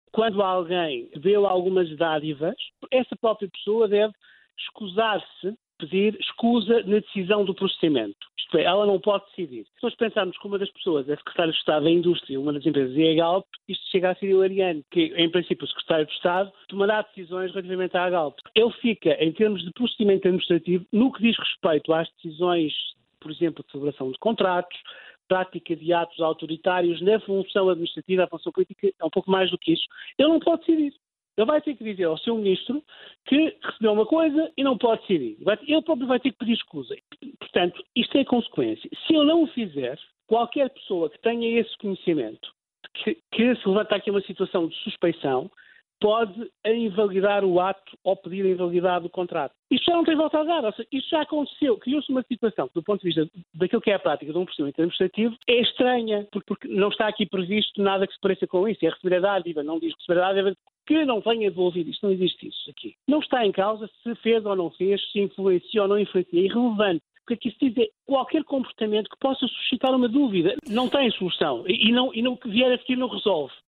quando alguém deu algumas dádivas, essa própria pessoa deve escusar-se, pedir escusa na decisão do procedimento. Isto é, ela não pode decidir. Se nós pensarmos que uma das pessoas é secretário de Estado da Indústria, uma das empresas, e é a Galp, isto chega a ser hilariante, que, em princípio, o secretário de Estado tomará decisões relativamente à Galp. Ele fica, em termos de procedimento administrativo, no que diz respeito às decisões, por exemplo, de celebração de contratos, prática de atos autoritários na função administrativa, a função política, é um pouco mais do que isso. Ele não pode decidir. Ele vai ter que dizer ao seu ministro que recebeu uma coisa e não pode decidir. Ele próprio vai ter que pedir escusa. Portanto, isto é consequência. Se ele não o fizer, qualquer pessoa que tenha esse conhecimento, que se levanta aqui uma situação de suspeição, pode invalidar o ato ou pedir a invalidade do contrato. Isto já não tem volta a dar. Ou seja, isto já aconteceu. Criou-se uma situação que, do ponto de vista daquilo que é a prática de um procedimento administrativo, é estranha, porque não está aqui previsto nada que se pareça com isso. É receber a dádiva, não diz receber a dádiva que não tenha devolvido. Isto não existe isso aqui. Não está em causa se fez ou não fez, se influencia ou não influencia. É irrelevante. Porque aqui se diz é qualquer comportamento que possa suscitar uma dúvida. Não tem solução. E não que vier a seguir não resolve.